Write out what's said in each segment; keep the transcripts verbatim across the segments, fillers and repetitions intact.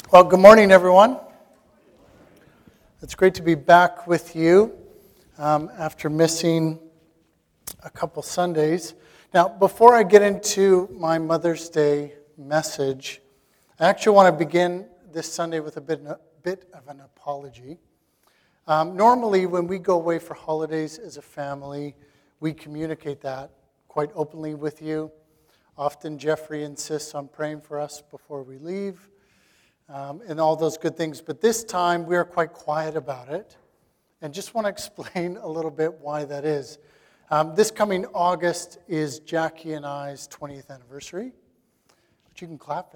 Well, good morning, everyone. It's great to be back with you um, after missing a couple Sundays. Now, before I get into my Mother's Day message, I actually want to begin this Sunday with a bit, a bit of an apology. Um, normally, when we go away for holidays as a family, we communicate that quite openly with you. Often, Jeffrey insists on praying for us before we leave. Um, and all those good things. But this time, we are quite quiet about it. And just want to explain a little bit why that is. Um, this coming August is Jackie and I's twentieth anniversary. But you can clap for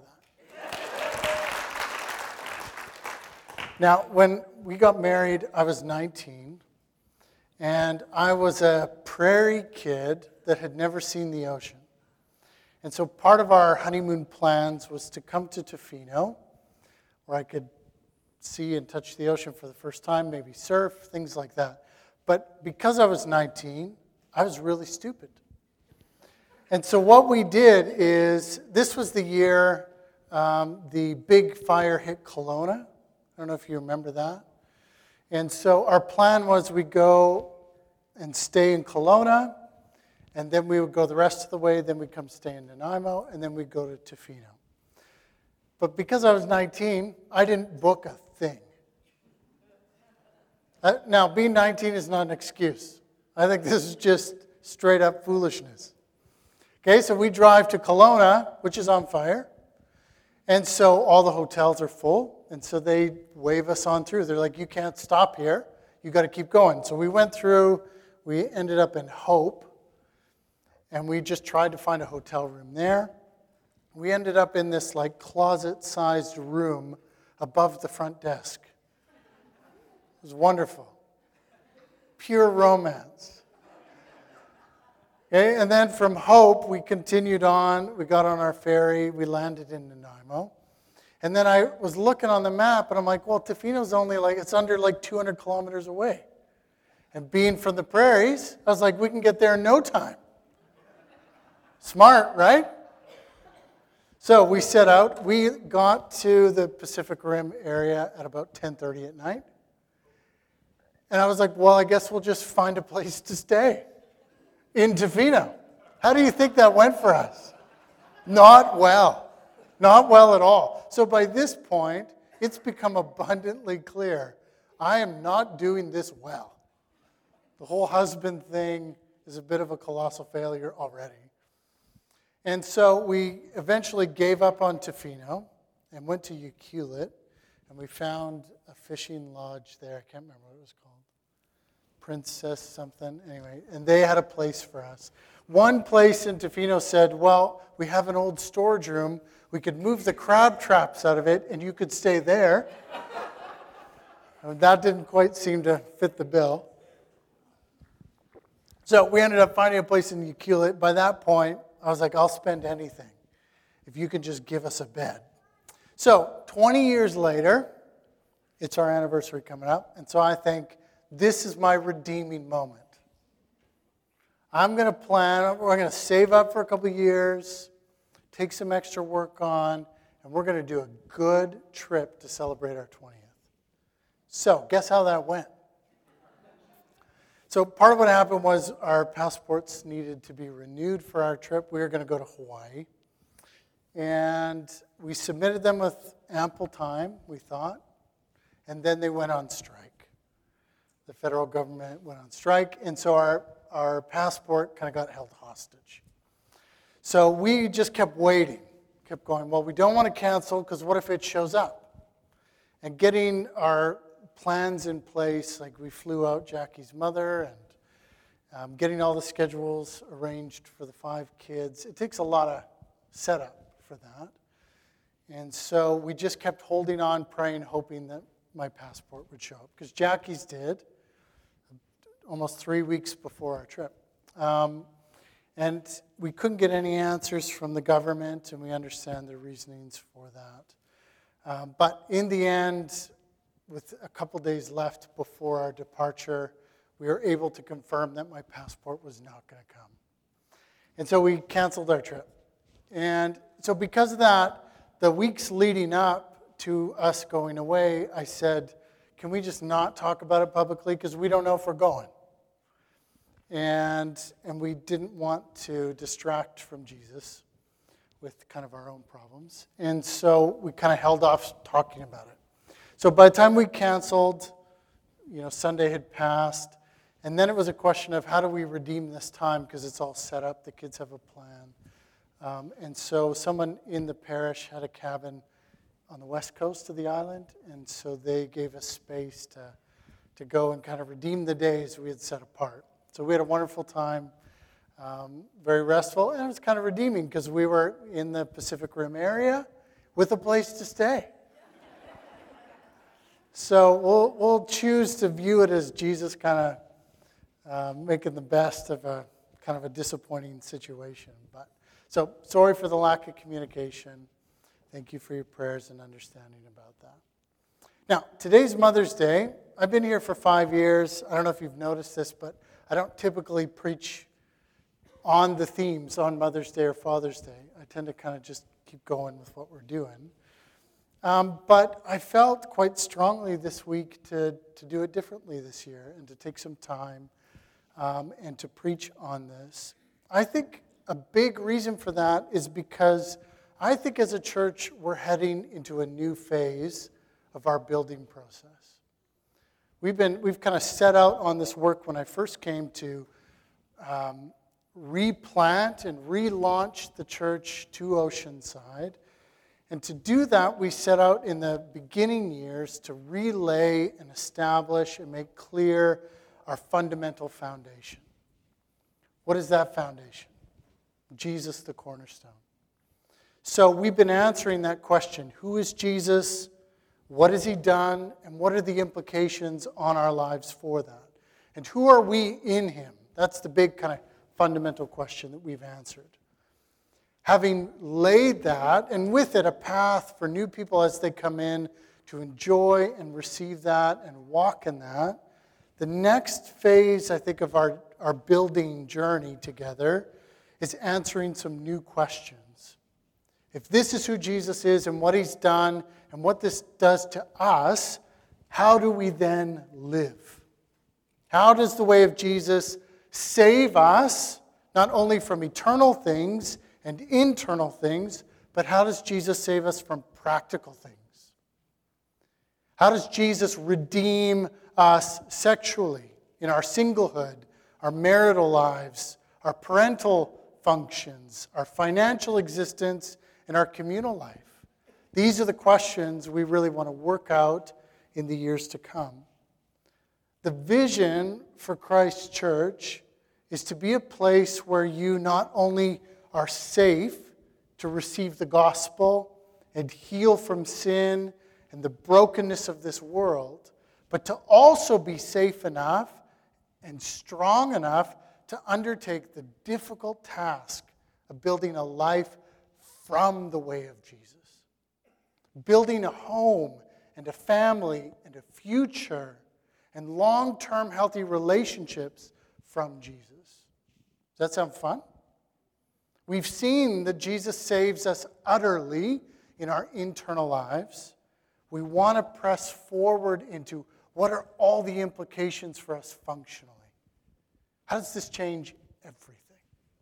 that. Now, when we got married, I was nineteen. And I was a prairie kid that had never seen the ocean. And so part of our honeymoon plans was to come to Tofino, where I could see and touch the ocean for the first time, maybe surf, things like that. But because I was nineteen, I was really stupid. And so what we did is, this was the year um, the big fire hit Kelowna. I don't know if you remember that. And so our plan was we'd go and stay in Kelowna, and then we would go the rest of the way, then we'd come stay in Nanaimo, and then we'd go to Tofino. But because I was nineteen, I didn't book a thing. Uh, now, being nineteen is not an excuse. I think this is just straight up foolishness. Okay, so we drive to Kelowna, which is on fire. And so all the hotels are full. And so they wave us on through. They're like, you can't stop here. You got to keep going. So we went through. We ended up in Hope. And we just tried to find a hotel room there. We ended up in this like closet-sized room above the front desk. It was wonderful. Pure romance. Okay, and then from Hope, we continued on. We got on our ferry. We landed in Nanaimo. And then I was looking on the map, and I'm like, well, Tofino's only like, it's under like two hundred kilometers away. And being from the prairies, I was like, we can get there in no time. Smart, right? So we set out. We got to the Pacific Rim area at about ten thirty at night. And I was like, well, I guess we'll just find a place to stay in Tofino. How do you think that went for us? Not well. Not well at all. So by this point, it's become abundantly clear I am not doing this well. The whole husband thing is a bit of a colossal failure already. And so we eventually gave up on Tofino and went to Ucluelet, and we found a fishing lodge there. I can't remember what it was called. Princess something. Anyway, and they had a place for us. One place in Tofino said, well, we have an old storage room. We could move the crab traps out of it, and you could stay there. And that didn't quite seem to fit the bill. So we ended up finding a place in Ucluelet. By that point, I was like, I'll spend anything if you can just give us a bed. So twenty years later, it's our anniversary coming up. And so I think this is my redeeming moment. I'm going to plan, we're going to save up for a couple of years, take some extra work on, and we're going to do a good trip to celebrate our twentieth. So guess how that went? So part of what happened was our passports needed to be renewed for our trip. We were going to go to Hawaii. And we submitted them with ample time, we thought. And then they went on strike. The federal government went on strike. And so our, our passport kind of got held hostage. So we just kept waiting, kept going, well, we don't want to cancel because what if it shows up? And getting our plans in place, like we flew out Jackie's mother and um, getting all the schedules arranged for the five kids. It takes a lot of setup for that. And so we just kept holding on, praying, hoping that my passport would show up. Because Jackie's did almost three weeks before our trip. Um, and we couldn't get any answers from the government, and we understand the reasonings for that. Um, but in the end, with a couple days left before our departure, we were able to confirm that my passport was not going to come. And so we canceled our trip. And so because of that, the weeks leading up to us going away, I said, can we just not talk about it publicly because we don't know if we're going. And, and we didn't want to distract from Jesus with kind of our own problems. And so we kind of held off talking about it. So by the time we canceled, you know, Sunday had passed, and then it was a question of how do we redeem this time because it's all set up, the kids have a plan. Um, and so someone in the parish had a cabin on the west coast of the island, and so they gave us space to, to go and kind of redeem the days we had set apart. So we had a wonderful time, um, very restful, and it was kind of redeeming because we were in the Pacific Rim area with a place to stay. So we'll we'll choose to view it as Jesus kind of uh, making the best of a kind of a disappointing situation. But so sorry for the lack of communication. Thank you for your prayers and understanding about that. Now, today's Mother's Day. I've been here for five years. I don't know if you've noticed this, but I don't typically preach on the themes on Mother's Day or Father's Day. I tend to kind of just keep going with what we're doing. Um, but I felt quite strongly this week to, to do it differently this year and to take some time um, and to preach on this. I think a big reason for that is because I think as a church we're heading into a new phase of our building process. We've been we've kind of set out on this work when I first came to um, replant and relaunch the church to Oceanside. And to do that, we set out in the beginning years to relay and establish and make clear our fundamental foundation. What is that foundation? Jesus, the cornerstone. So we've been answering that question. Who is Jesus? What has he done? And what are the implications on our lives for that? And who are we in him? That's the big kind of fundamental question that we've answered. Having laid that, and with it a path for new people as they come in to enjoy and receive that and walk in that, the next phase, I think, of our, our building journey together is answering some new questions. If this is who Jesus is and what he's done and what this does to us, how do we then live? How does the way of Jesus save us, not only from eternal things and internal things, but how does Jesus save us from practical things? How does Jesus redeem us sexually, in our singlehood, our marital lives, our parental functions, our financial existence, and our communal life? These are the questions we really want to work out in the years to come. The vision for Christ's church is to be a place where you not only are safe to receive the gospel and heal from sin and the brokenness of this world, but to also be safe enough and strong enough to undertake the difficult task of building a life from the way of Jesus. Building a home and a family and a future and long-term healthy relationships from Jesus. Does that sound fun? We've seen that Jesus saves us utterly in our internal lives. We want to press forward into what are all the implications for us functionally. How does this change everything?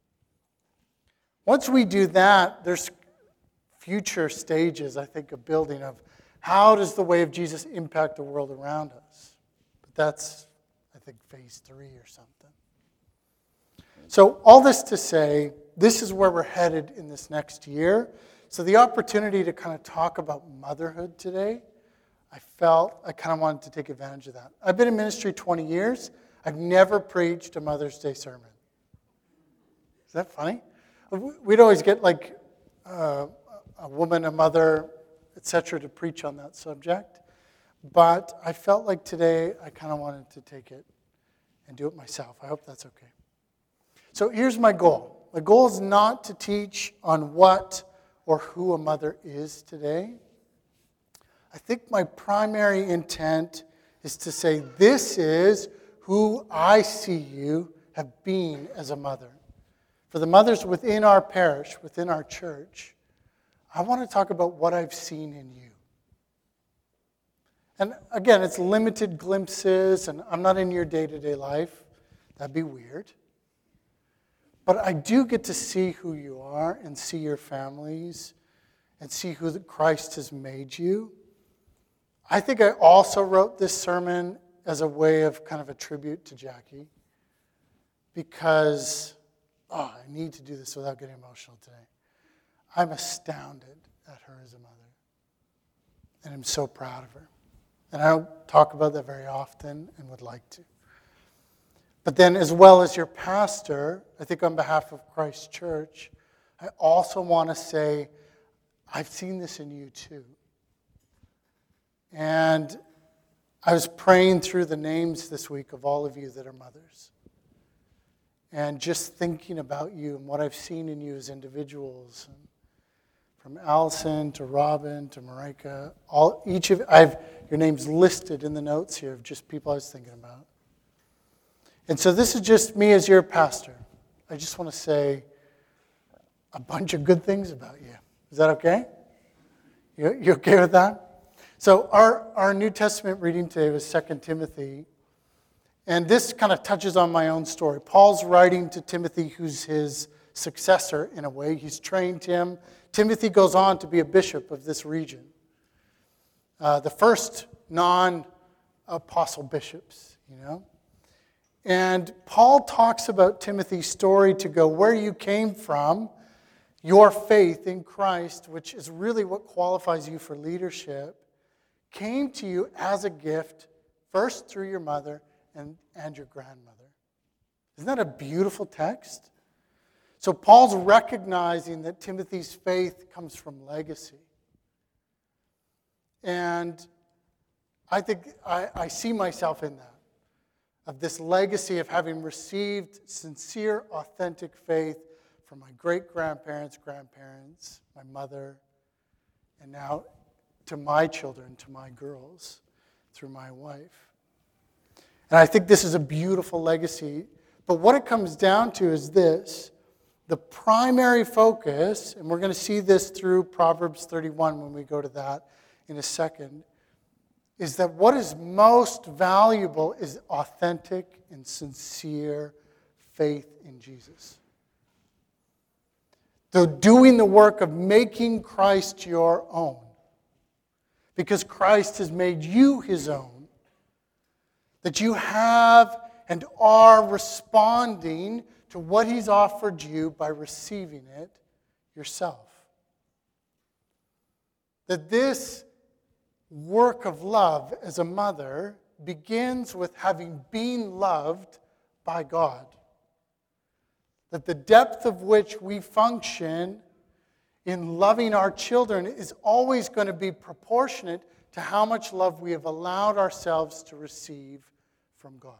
Once we do that, there's future stages, I think, of building of how does the way of Jesus impact the world around us. But that's, I think, phase three or something. So all this to say, this is where we're headed in this next year. So the opportunity to kind of talk about motherhood today, I felt I kind of wanted to take advantage of that. I've been in ministry twenty years. I've never preached a Mother's Day sermon. Is that funny? We'd always get like uh, a woman, a mother, et cetera, to preach on that subject. But I felt like today I kind of wanted to take it and do it myself. I hope that's okay. So here's my goal. My goal is not to teach on what or who a mother is today. I think my primary intent is to say this is who I see you have been as a mother. For the mothers within our parish, within our church, I want to talk about what I've seen in you. And again, it's limited glimpses, and I'm not in your day-to-day life. That'd be weird. But I do get to see who you are and see your families and see who Christ has made you. I think I also wrote this sermon as a way of kind of a tribute to Jackie because, oh, I need to do this without getting emotional today. I'm astounded at her as a mother. And I'm so proud of her. And I don't talk about that very often and would like to. But then as well as your pastor, I think on behalf of Christ Church, I also want to say, I've seen this in you too. And I was praying through the names this week of all of you that are mothers. And just thinking about you and what I've seen in you as individuals. And from Allison to Robin to Marika, all each of I've your names listed in the notes here of just people I was thinking about. And so this is just me as your pastor. I just want to say a bunch of good things about you. Is that okay? You, you okay with that? So our, our New Testament reading today was Second Timothy. And this kind of touches on my own story. Paul's writing to Timothy, who's his successor in a way. He's trained him. Timothy goes on to be a bishop of this region. Uh, the first non-apostle bishops, you know. And Paul talks about Timothy's story to go where you came from, your faith in Christ, which is really what qualifies you for leadership, came to you as a gift, first through your mother and, and your grandmother. Isn't that a beautiful text? So Paul's recognizing that Timothy's faith comes from legacy. And I think I, I see myself in that. Of this legacy of having received sincere, authentic faith from my great-grandparents, grandparents, my mother, and now to my children, to my girls, through my wife. And I think this is a beautiful legacy. But what it comes down to is this. The primary focus, and we're going to see this through Proverbs thirty-one when we go to that in a second, is that what is most valuable is authentic and sincere faith in Jesus. So doing the work of making Christ your own. Because Christ has made you his own. That you have and are responding to what he's offered you by receiving it yourself. That this work of love as a mother begins with having been loved by God. That the depth of which we function in loving our children is always going to be proportionate to how much love we have allowed ourselves to receive from God.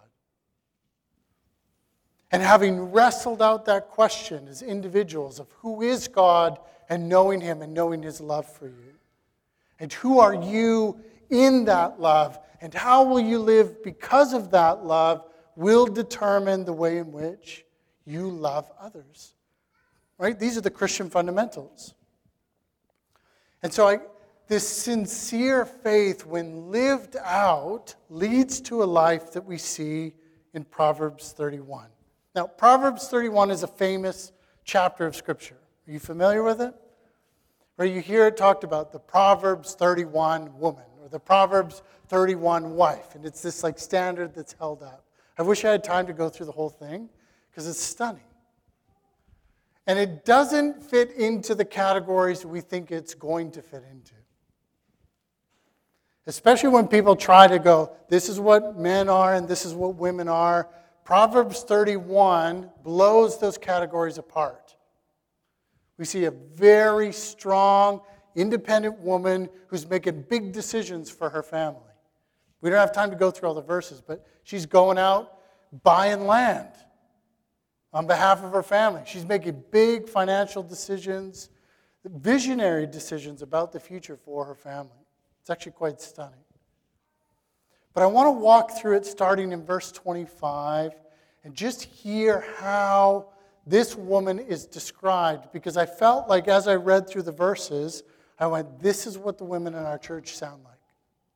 And having wrestled out that question as individuals of who is God and knowing him and knowing his love for you. And who are you in that love? And how will you live because of that love will determine the way in which you love others. Right? These are the Christian fundamentals. And so I, this sincere faith, when lived out, leads to a life that we see in Proverbs thirty-one. Now, Proverbs thirty-one is a famous chapter of Scripture. Are you familiar with it? Where you hear it talked about the Proverbs thirty-one woman or the Proverbs thirty-one wife. And it's this like standard that's held up. I wish I had time to go through the whole thing because it's stunning. And it doesn't fit into the categories we think it's going to fit into. Especially when people try to go, this is what men are and this is what women are. Proverbs thirty-one blows those categories apart. We see a very strong, independent woman who's making big decisions for her family. We don't have time to go through all the verses, but she's going out buying land on behalf of her family. She's making big financial decisions, visionary decisions about the future for her family. It's actually quite stunning. But I want to walk through it starting in verse twenty-five and just hear how this woman is described, because I felt like as I read through the verses, I went, this is what the women in our church sound like.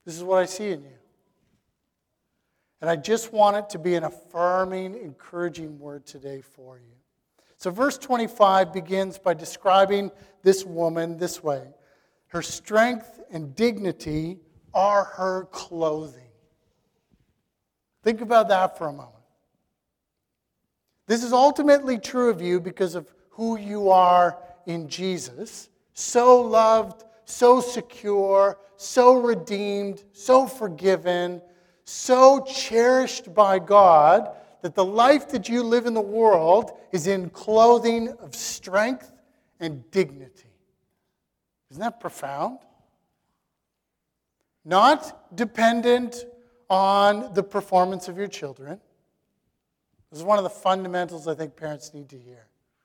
This is what I see in you. And I just want it to be an affirming, encouraging word today for you. So verse twenty-five begins by describing this woman this way. Her strength and dignity are her clothing. Think about that for a moment. This is ultimately true of you because of who you are in Jesus. So loved, so secure, so redeemed, so forgiven, so cherished by God that the life that you live in the world is in clothing of strength and dignity. Isn't that profound? Not dependent on the performance of your children. This is one of the fundamentals I think parents need to hear.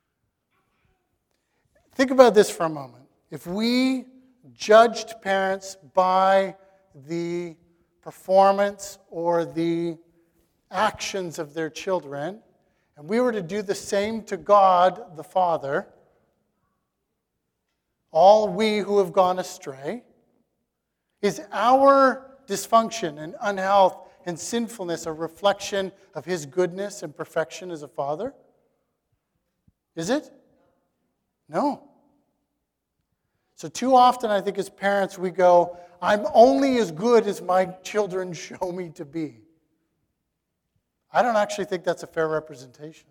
Think about this for a moment. If we judged parents by the performance or the actions of their children, and we were to do the same to God the Father, all we who have gone astray, is our dysfunction and unhealth and sinfulness a reflection of His goodness and perfection as a Father? Is it? No. So too often I think as parents we go, I'm only as good as my children show me to be. I don't actually think that's a fair representation.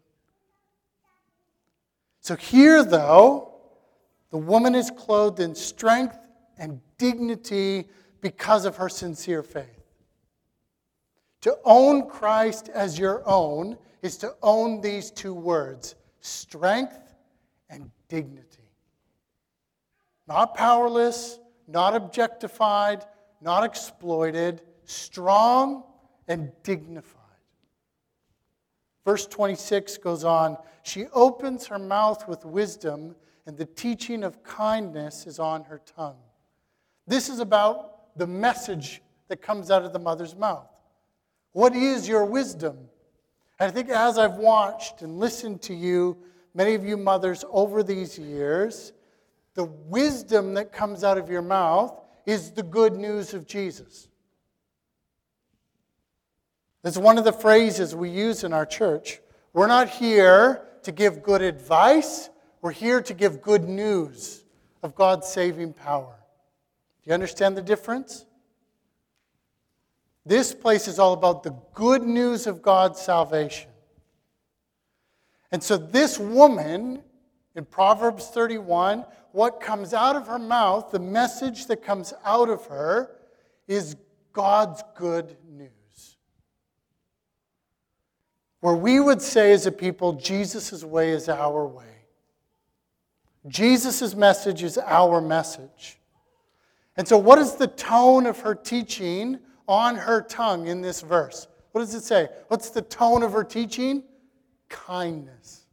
So here, though, the woman is clothed in strength and dignity because of her sincere faith. To own Christ as your own is to own these two words, strength and dignity. Not powerless, not objectified, not exploited, strong and dignified. Verse twenty-six goes on, she opens her mouth with wisdom, and the teaching of kindness is on her tongue. This is about the message that comes out of the mother's mouth. What is your wisdom? And I think as I've watched and listened to you, many of you mothers over these years, the wisdom that comes out of your mouth is the good news of Jesus. That's one of the phrases we use in our church. We're not here to give good advice. We're here to give good news of God's saving power. Do you understand the difference? This place is all about the good news of God's salvation. And so this woman, in Proverbs thirty-one, what comes out of her mouth, the message that comes out of her, is God's good news. Where we would say as a people, Jesus' way is our way. Jesus' message is our message. And so what is the tone of her teaching on her tongue in this verse? What does it say? What's the tone of her teaching? Kindness.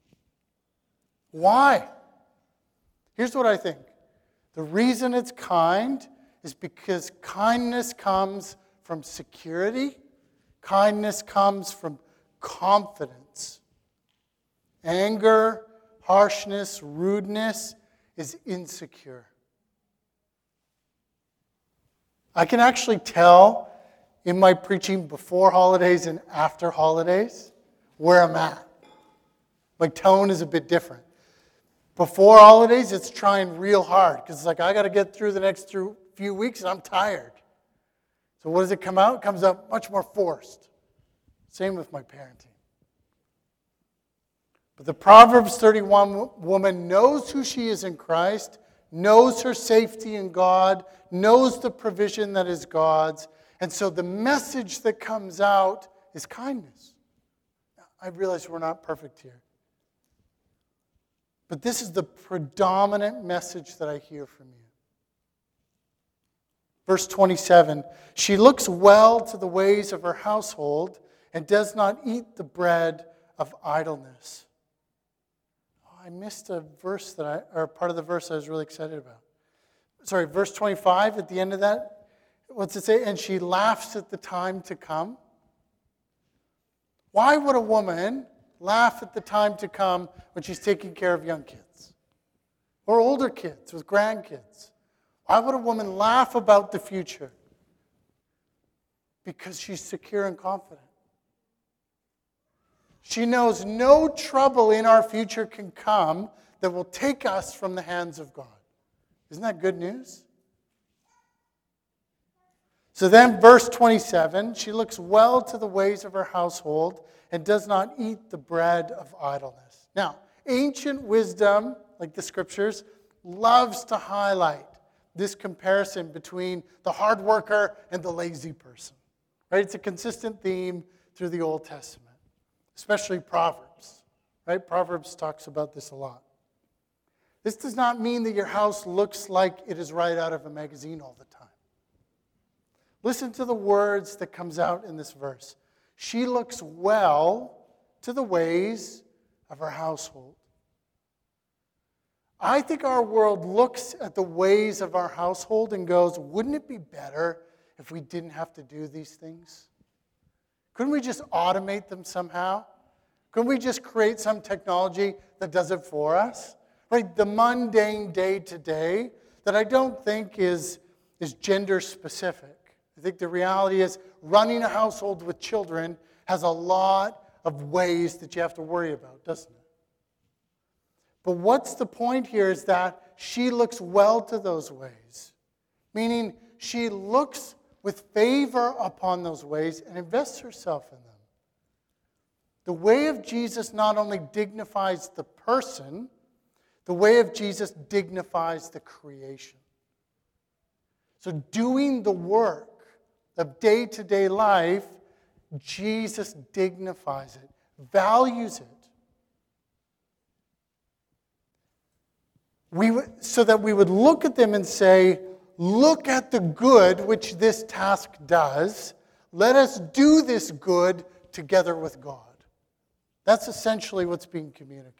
Why? Here's what I think. The reason it's kind is because kindness comes from security. Kindness comes from confidence. Anger, harshness, rudeness is insecure. I can actually tell in my preaching before holidays and after holidays where I'm at. My tone is a bit different. Before holidays, it's trying real hard because it's like I got to get through the next through few weeks and I'm tired. So what does it come out? It comes out much more forced. Same with my parenting. But the Proverbs thirty-one woman knows who she is in Christ, knows her safety in God, knows the provision that is God's, and so the message that comes out is kindness. Now, I realize we're not perfect here. But this is the predominant message that I hear from you. Verse twenty-seven, she looks well to the ways of her household and does not eat the bread of idleness. Oh, I missed a verse that I, or part of the verse I was really excited about. Sorry, verse twenty-five at the end of that. What's it say? And she laughs at the time to come. Why would a woman laugh at the time to come when she's taking care of young kids? Or older kids with grandkids? Why would a woman laugh about the future? because she's secure and confident. She knows no trouble in our future can come that will take us from the hands of God. Isn't that good news? So then, verse twenty-seven, she looks well to the ways of her household and does not eat the bread of idleness. Now, ancient wisdom, like the scriptures, loves to highlight this comparison between the hard worker and the lazy person. Right? It's a consistent theme through the Old Testament, especially Proverbs. Right? Proverbs talks about this a lot. This does not mean that your house looks like it is right out of a magazine all the time. Listen to the words that comes out in this verse. She looks well to the ways of her household. I think our world looks at the ways of our household and goes, wouldn't it be better if we didn't have to do these things? Couldn't we just automate them somehow? Couldn't we just create some technology that does it for us? Right? The mundane day-to-day that I don't think is, is gender specific. I think the reality is running a household with children has a lot of ways that you have to worry about, doesn't it? But what's the point here is that she looks well to those ways, meaning she looks with favor upon those ways and invests herself in them. The way of Jesus not only dignifies the person, the way of Jesus dignifies the creation. So doing the work of day-to-day life, Jesus dignifies it, values it. We would, so that we would look at them and say, look at the good which this task does. Let us do this good together with God. That's essentially what's being communicated.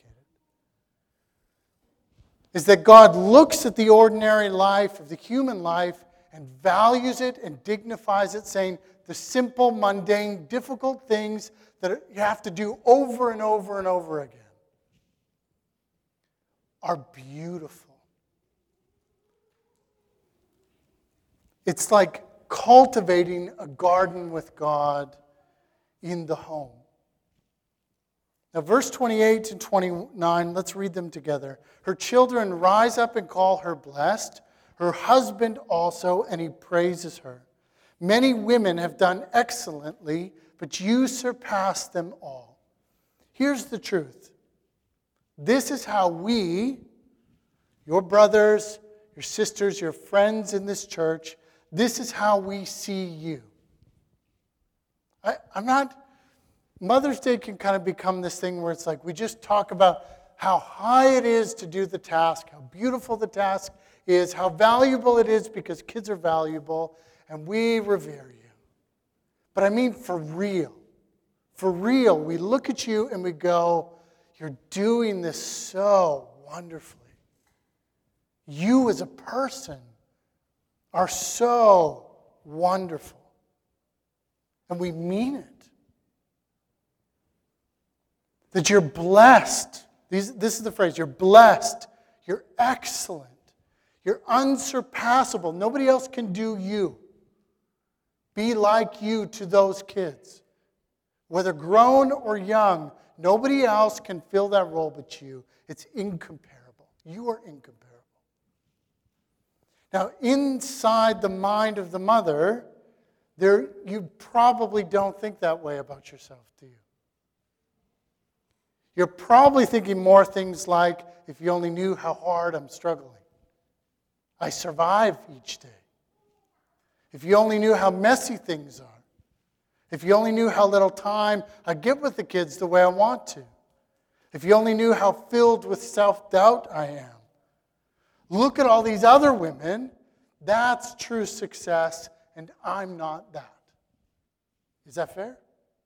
Is that God looks at the ordinary life of the human life and values it and dignifies it, saying the simple, mundane, difficult things that you have to do over and over and over again are beautiful. It's like cultivating a garden with God in the home. Now, verse twenty-eight and twenty-nine, let's read them together. Her children rise up and call her blessed, her husband also, and he praises her. Many women have done excellently, but you surpass them all. Here's the truth. This is how we, your brothers, your sisters, your friends in this church, this is how we see you. I, I'm not... Mother's Day can kind of become this thing where it's like we just talk about how high it is to do the task, how beautiful the task is, how valuable it is because kids are valuable, and we revere you. But I mean for real. For real, we look at you and we go, you're doing this so wonderfully. You as a person are so wonderful. And we mean it. That you're blessed. These, this is the phrase. You're blessed. You're excellent. You're unsurpassable. Nobody else can do you. Be like you to those kids. Whether grown or young, nobody else can fill that role but you. It's incomparable. You are incomparable. Now, inside the mind of the mother, there you probably don't think that way about yourself, do you? You're probably thinking more things like, if you only knew how hard I'm struggling. I survive each day. If you only knew how messy things are. If you only knew how little time I get with the kids the way I want to. If you only knew how filled with self-doubt I am. Look at all these other women. That's true success, and I'm not that. Is that fair?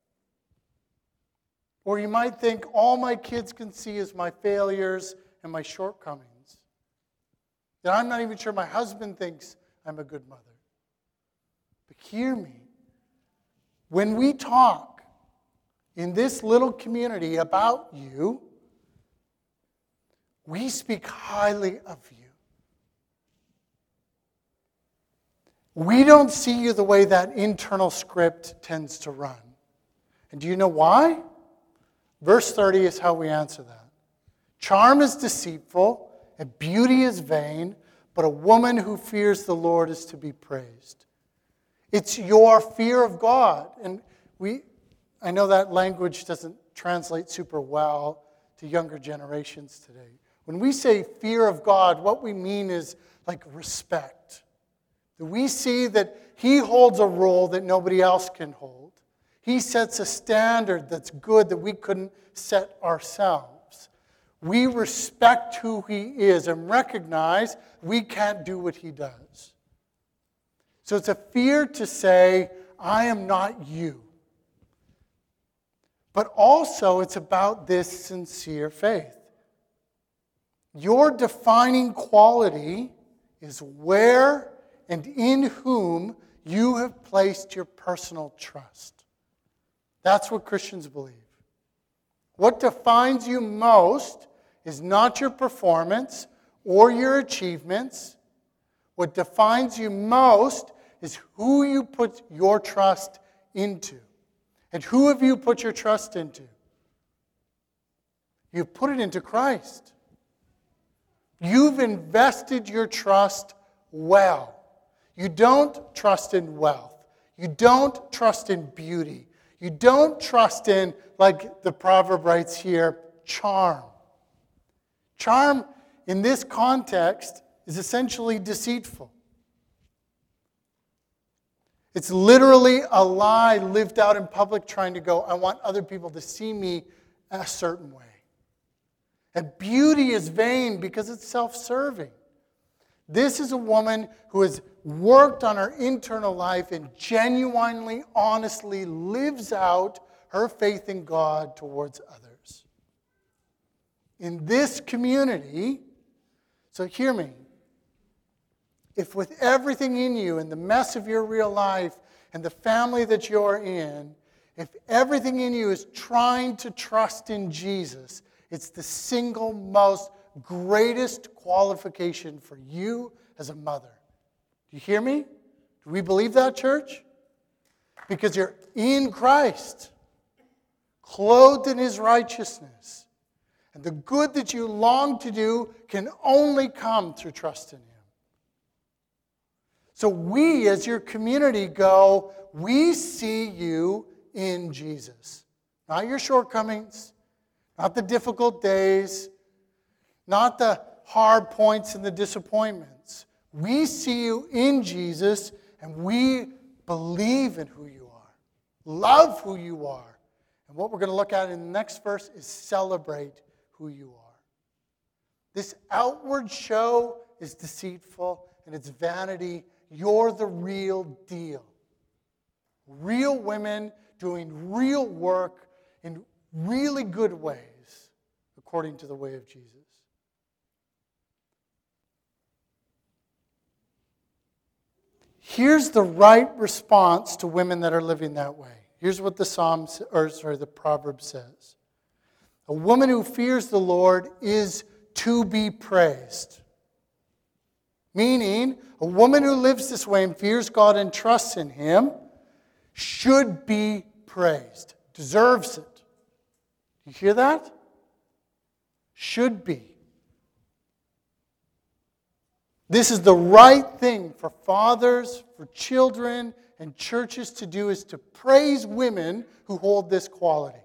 Or you might think all my kids can see is my failures and my shortcomings. That I'm not even sure my husband thinks I'm a good mother. But hear me. When we talk in this little community about you, we speak highly of you. we don't see you the way that internal script tends to run. And do you know why? Verse thirty is how we answer that. Charm is deceitful, and beauty is vain, but a woman who fears the Lord is to be praised. It's your fear of God. And we, I know that language doesn't translate super well to younger generations today. When we say fear of God, what we mean is like respect. That we see that He holds a role that nobody else can hold. He sets a standard that's good that we couldn't set ourselves. We respect who He is and recognize we can't do what He does. So it's a fear to say, I am not you. But also it's about this sincere faith. Your defining quality is where and in whom you have placed your personal trust. That's what Christians believe. What defines you most is not your performance or your achievements. What defines you most is who you put your trust into. And who have you put your trust into? You've put it into Christ. You've invested your trust well. You don't trust in wealth. You don't trust in beauty. You don't trust in, like the proverb writes here, charm. Charm, in this context, is essentially deceitful. It's literally a lie lived out in public trying to go, I want other people to see me a certain way. And beauty is vain because it's self-serving. This is a woman who has worked on her internal life and genuinely, honestly lives out her faith in God towards others. In this community, so hear me, if with everything in you and the mess of your real life and the family that you're in, if everything in you is trying to trust in Jesus, it's the single most greatest qualification for you as a mother. Do you hear me? Do we believe that, church? Because you're in Christ, clothed in His righteousness. And the good that you long to do can only come through trust in Him. So we, as your community, go, we see you in Jesus. Not your shortcomings, not the difficult days, not the hard points and the disappointments. We see you in Jesus, and we believe in who you are, love who you are. And what we're going to look at in the next verse is celebrate who you are. This outward show is deceitful, and it's vanity. You're the real deal. Real women doing real work in really good ways, according to the way of Jesus. Here's the right response to women that are living that way. Here's what the Psalm, or sorry, the proverb says. A woman who fears the Lord is to be praised. Meaning, a woman who lives this way and fears God and trusts in Him should be praised, deserves it. You hear that? Should be. This is the right thing for fathers, for children, and churches to do, is to praise women who hold this quality.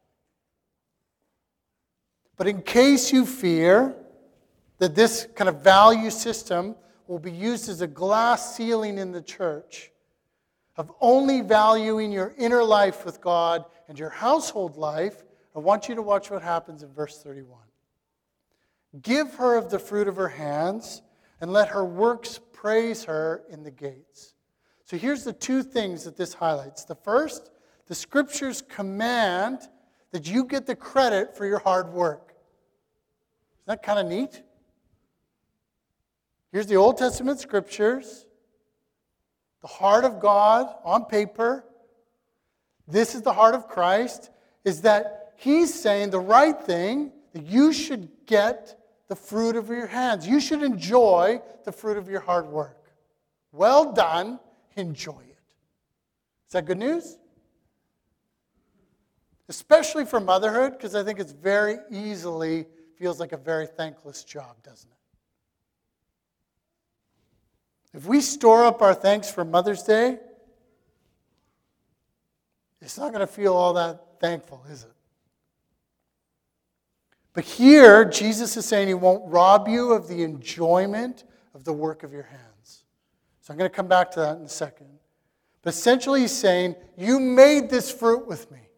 But in case you fear that this kind of value system will be used as a glass ceiling in the church of only valuing your inner life with God and your household life, I want you to watch what happens in verse thirty-one. Give her of the fruit of her hands, and let her works praise her in the gates. So here's the two things that this highlights. The first, the Scriptures command that you get the credit for your hard work. Isn't that kind of neat? Here's the Old Testament Scriptures, the heart of God on paper. This is the heart of Christ, is that He's saying the right thing, that you should get the fruit of your hands. You should enjoy the fruit of your hard work. Well done. enjoy it. Is that good news? Especially for motherhood, because I think it's very easily feels like a very thankless job, doesn't it? If we store up our thanks for Mother's Day, it's not going to feel all that thankful, is it? But here, Jesus is saying he won't rob you of the enjoyment of the work of your hands. So I'm going to come back to that in a second. But essentially he's saying, you made this fruit with me.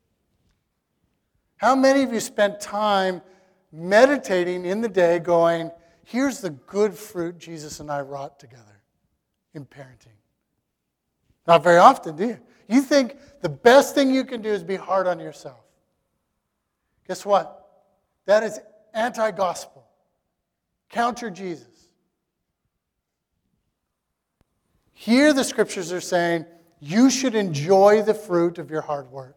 How many of you spent time meditating in the day going, here's the good fruit Jesus and I wrought together in parenting? Not very often, do you? You think the best thing you can do is be hard on yourself. Guess what? That is anti-gospel. Counter Jesus. Here the scriptures are saying you should enjoy the fruit of your hard work.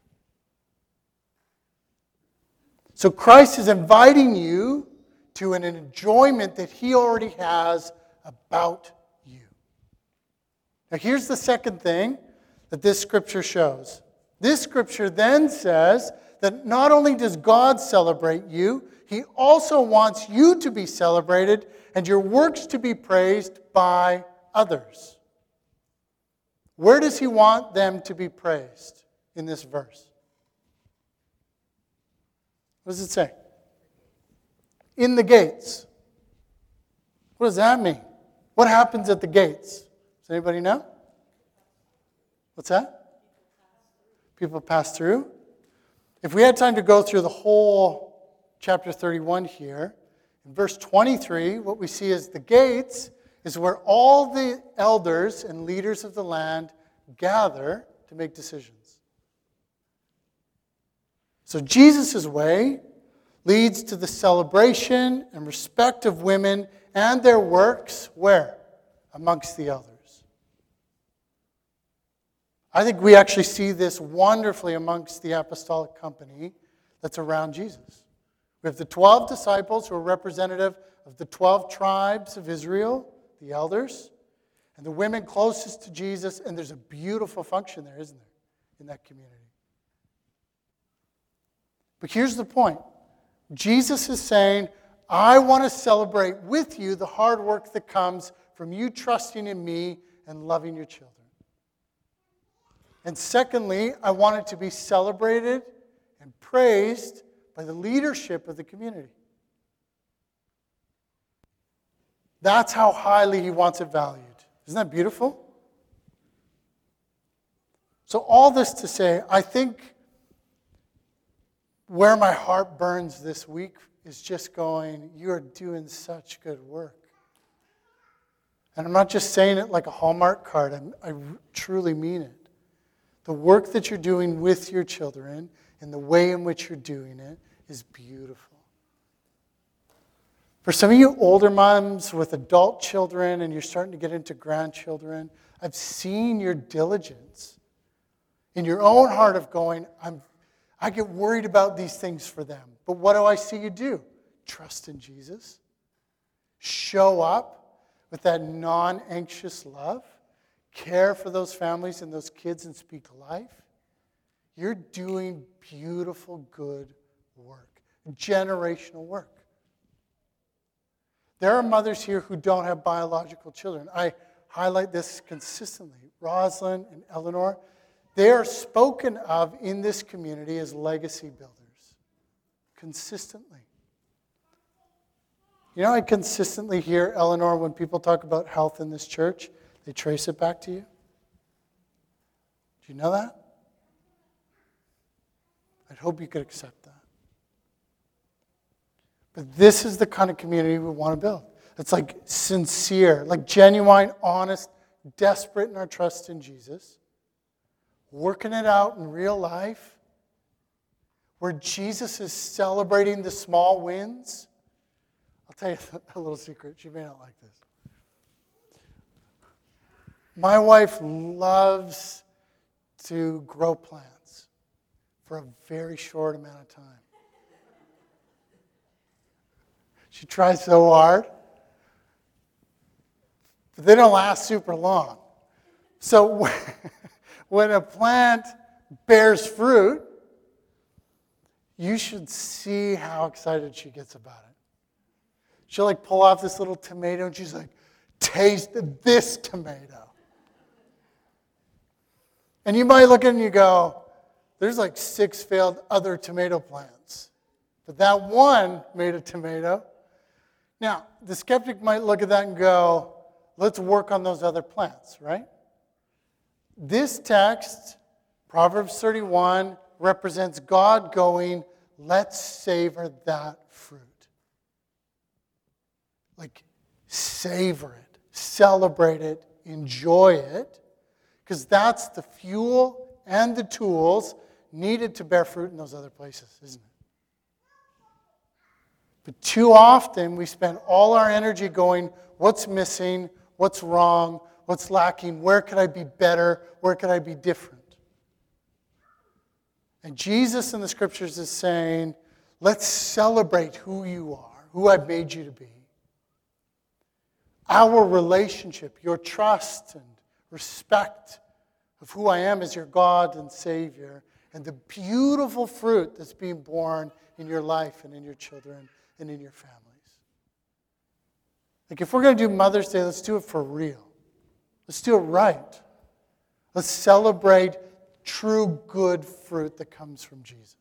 So Christ is inviting you to an enjoyment that he already has about you. Now here's the second thing that this scripture shows. This scripture then says that not only does God celebrate you, he also wants you to be celebrated and your works to be praised by others. Where does he want them to be praised in this verse? What does it say? In the gates. What does that mean? What happens at the gates? Does anybody know? What's that? People pass through. If we had time to go through the whole chapter thirty-one here, in verse twenty-three, what we see is the gates is where all the elders and leaders of the land gather to make decisions. So Jesus' way leads to the celebration and respect of women and their works, where? Amongst the elders. I think we actually see this wonderfully amongst the apostolic company that's around Jesus. We have the twelve disciples who are representative of the twelve tribes of Israel, the elders, and the women closest to Jesus, and there's a beautiful function there, isn't there, in that community. But here's the point. Jesus is saying, I want to celebrate with you the hard work that comes from you trusting in me and loving your children. And secondly, I want it to be celebrated and praised by the leadership of the community. That's how highly he wants it valued. Isn't that beautiful? So all this to say, I think where my heart burns this week is just going, you're doing such good work. And I'm not just saying it like a Hallmark card. I'm, I truly mean it. The work that you're doing with your children and the way in which you're doing it is beautiful. For some of you older moms with adult children and you're starting to get into grandchildren, I've seen your diligence in your own heart of going, I'm, I get worried about these things for them. But what do I see you do? Trust in Jesus. Show up with that non-anxious love. Care for those families and those kids and speak life. You're doing beautiful, good work. Generational work. There are mothers here who don't have biological children. I highlight this consistently. Rosalind and Eleanor, they are spoken of in this community as legacy builders. Consistently. You know, I consistently hear, Eleanor, when people talk about health in this church, they trace it back to you. Do you know that? I'd hope you could accept that. But this is the kind of community we want to build. It's like sincere, like genuine, honest, desperate in our trust in Jesus, working it out in real life, where Jesus is celebrating the small wins. I'll tell you a little secret. You may not like this. My wife loves to grow plants for a very short amount of time. She tries so hard, but they don't last super long. So when a plant bears fruit, you should see how excited she gets about it. She'll like pull off this little tomato and she's like, taste this tomato. And you might look at it and you go, there's like six failed other tomato plants. But that one made a tomato. Now, the skeptic might look at that and go, let's work on those other plants, right? This text, Proverbs thirty-one, represents God going, let's savor that fruit. Like, savor it, celebrate it, enjoy it, because that's the fuel and the tools needed to bear fruit in those other places, isn't it? But too often we spend all our energy going, what's missing, what's wrong, what's lacking, where could I be better, where could I be different? And Jesus in the scriptures is saying, let's celebrate who you are, who I've made you to be. Our relationship, your trust and respect of who I am as your God and Savior, and the beautiful fruit that's being born in your life and in your children and in your families. Like if we're going to do Mother's Day, let's do it for real. Let's do it right. Let's celebrate true good fruit that comes from Jesus.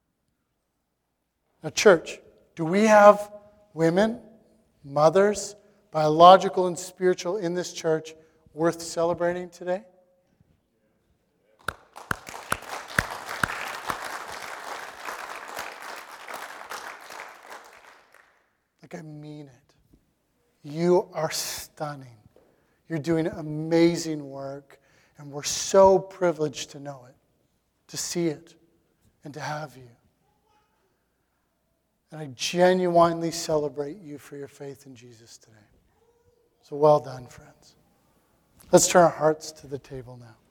Now, church, do we have women, mothers, biological and spiritual in this church worth celebrating today? Like I mean it. You are stunning. You're doing amazing work, and we're so privileged to know it, to see it, and to have you. And I genuinely celebrate you for your faith in Jesus today. So well done, friends. Let's turn our hearts to the table now.